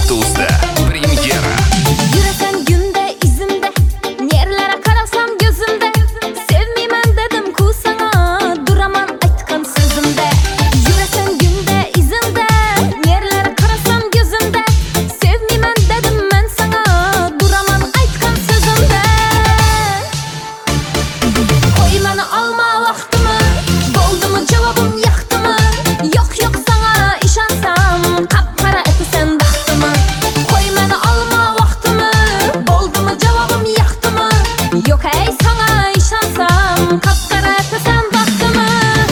.uz'da premyera. Yüresen günde izimde, nerelere karasam gözümde. Sevmeymen dedim ku sana, duraman aytkan sözümde. Yüresen günde izimde, nerelere karasam gözümde. Sevmeymen dedim men sana, duraman aytkan sözümde. Koy meni alma vaxtımı, boldu mu cevabım yaktı mı? Yok yok sana işansam, kapkara etisen baktımı. Koy meni alma vaxtımı, boldu mu cevabım yaktı mı? Yok ey sana işansam, kapkara etisen baktımı.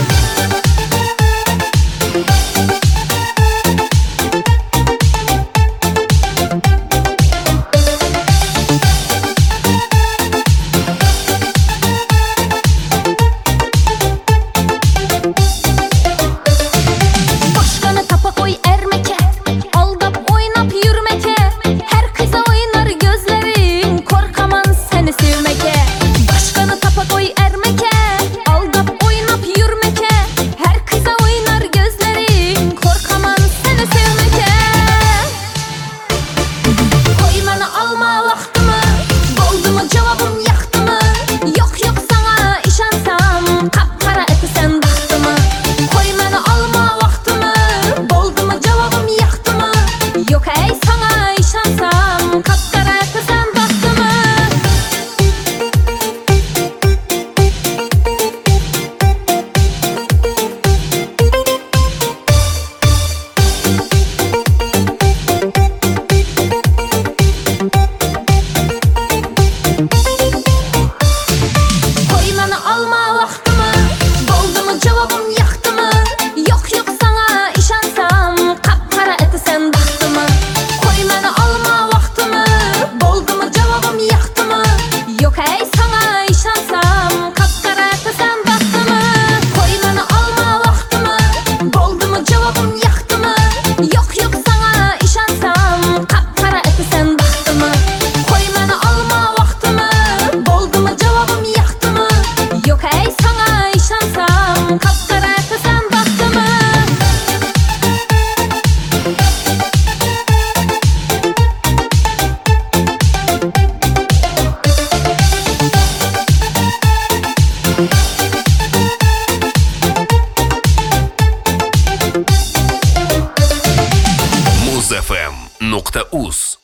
Başkanı tapa koy ermeke, aldap oynap yürümeke. Her kıza oynar gözlerin, korkaman seni sevmeke. Başkanı tapa koy ermeke, aldap oynap yürümeke. Her kıza oynar gözlerin, korkaman seni sevmeke. Koy meni alma vaxtımı, boldu mu cevabım yaktı mı? Yok yok sana işansam, kapkara etisen baktımı. Koy meni alma vaxtımı, boldu mu cevabım yaktı mı? Yok ey sana işansam, kapkara etisen baktımı. Koy meni alma vaxtımı, boldu mu cevabım yaktı mı? Yok yok sana işansam, kapkara etisen baktımı. Koy meni alma vaxtımı, boldu mu cevabım yaktı mı? Yok ey sana işansam, kapkara etisen baktımı. Koy meni alma vaxtımı, boldu mu cevabım yaktı mı? Yok yok sana işansam, kapkara etisen baktımı. Koy meni alma vaxtımı, boldu mu cevabım yaktı mı? Yok ey sana işansam, kapkara etisen baktımı. muzfm.uz